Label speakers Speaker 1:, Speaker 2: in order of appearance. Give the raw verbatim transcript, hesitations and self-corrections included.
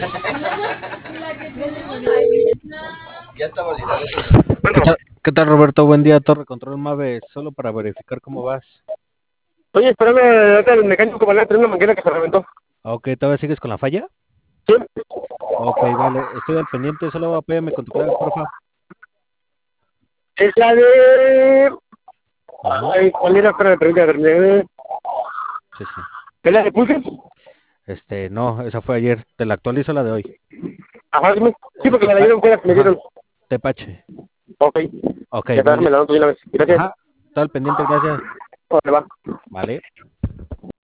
Speaker 1: Ya está validado.
Speaker 2: ¿Qué tal, qué tal, Roberto? Buen día, Torre Control Mave. Solo para verificar cómo vas.
Speaker 3: Oye, espérame, ahorita el mecánico va a tener una manguera que se reventó.
Speaker 2: Ok, ¿todavía sigues con la falla?
Speaker 3: Sí,
Speaker 2: Ok, vale, estoy al pendiente. Solo apóyame con tu clave, porfa.
Speaker 3: es la de...
Speaker 2: Ujú.
Speaker 3: Ay, ¿cuál era? Espérame, permítame.
Speaker 2: Sí, sí.
Speaker 3: ¿Es la de Pulse?
Speaker 2: Este, no, esa fue ayer. Te la actualizo la de hoy.
Speaker 3: Ajá, dime. Sí,
Speaker 2: Eh,
Speaker 3: porque me la
Speaker 2: Tepa-
Speaker 3: dieron, fue la que me
Speaker 2: Ajá,
Speaker 3: dieron.
Speaker 2: Tepache.
Speaker 3: Ok,
Speaker 2: Ok,
Speaker 3: ya está,
Speaker 2: muy
Speaker 3: me
Speaker 2: bien.
Speaker 3: la anoto de una vez. Gracias.
Speaker 2: Ajá, está al pendiente, gracias.
Speaker 3: Órale, va.
Speaker 2: Vale.